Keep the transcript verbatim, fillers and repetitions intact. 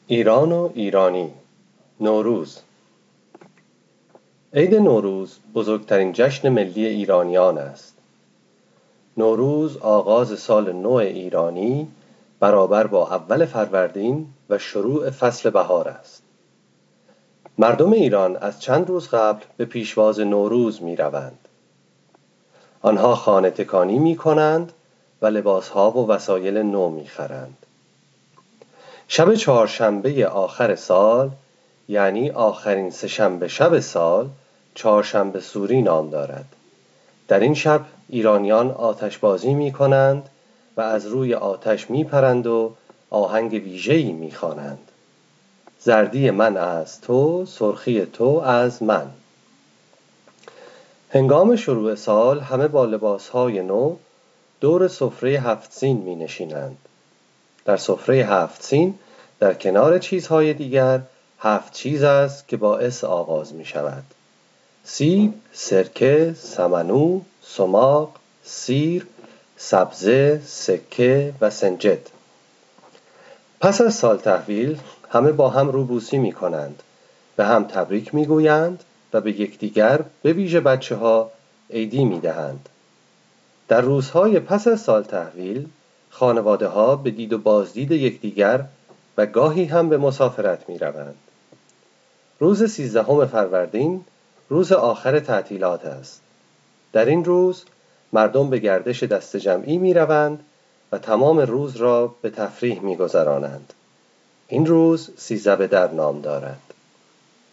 ایران و ایرانی، نوروز. عید نوروز بزرگترین جشن ملی ایرانیان است. نوروز آغاز سال نو ایرانی برابر با اول فروردین و شروع فصل بهار است. مردم ایران از چند روز قبل به پیشواز نوروز می روند. آنها خانه تکانی می کنند و لباسها و وسایل نو می خرند. شب چهارشنبه آخر سال، یعنی آخرین سه‌شنبه شب سال، چهارشنبه سوری نام دارد. در این شب ایرانیان آتش بازی می کنند و از روی آتش می پرند و آهنگ ویژه‌ای می خوانند. زردی من از تو، سرخی تو از من. هنگام شروع سال همه با لباسهای نو دور سفره هفت سین می نشینند. در سفره هفت سین در کنار چیزهای دیگر هفت چیز است که باعث آغاز می شود: سیب، سرکه، سمنو، سماق، سیر، سبزه، سکه و سنجد. پس از سال تحویل همه با هم روبوسی می کنند، به هم تبریک می گویند و به یکدیگر، به ویژه بچه ها، عیدی می دهند. در روزهای پس از سال تحویل خانواده ها به دید و بازدید یکدیگر و گاهی هم به مسافرت می روند. روز سیزدهم فروردین روز آخر تعطیلات است. در این روز مردم به گردش دسته جمعی می روند و تمام روز را به تفریح می گذرانند. این روز سیزده بدر نام دارد.